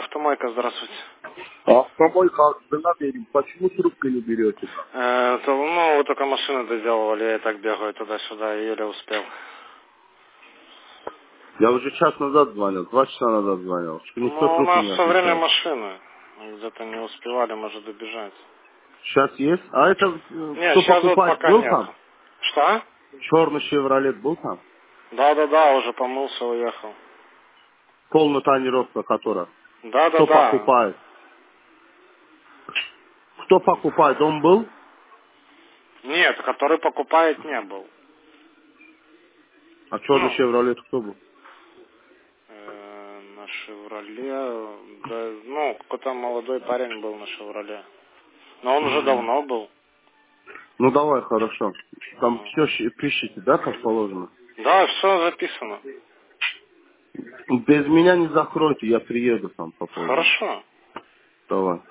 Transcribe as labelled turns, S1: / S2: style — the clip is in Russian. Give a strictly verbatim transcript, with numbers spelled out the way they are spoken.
S1: автомойка, здравствуйте.
S2: Автомойка, цена берем. Почему трубку не берете?
S1: Э, то, ну, вы только машину доделывали, я и так бегаю туда-сюда, и еле успел.
S2: Я уже час назад звонил, два часа назад звонил. Что никто
S1: Ну, у
S2: трубку
S1: нас
S2: не
S1: все время
S2: отвечает.
S1: машины. Где-то не успевали, может, добежать.
S2: Сейчас есть? А это э,
S1: Не,
S2: кто
S1: сейчас вот
S2: покупать
S1: пока
S2: был
S1: нет.
S2: там?
S1: Что?
S2: Черный Шевролет был там?
S1: Да-да-да, уже помылся, уехал.
S2: Полная тонировка которая. Кто
S1: Да-да-да.
S2: покупает? Кто покупает? Он был?
S1: Нет, который покупает, не был.
S2: А черный
S1: Ну,
S2: Шевролет кто был?
S1: э, на «Шевроле», да, ну, какой-то молодой парень был на «Шевроле». Но он уже
S2: Мгм.
S1: давно был.
S2: Ну давай, хорошо. Там
S1: Мгм.
S2: все пишите, да, как положено?
S1: Да, все записано.
S2: Без меня не закройте, я приеду там попозже.
S1: Хорошо.
S2: Давай.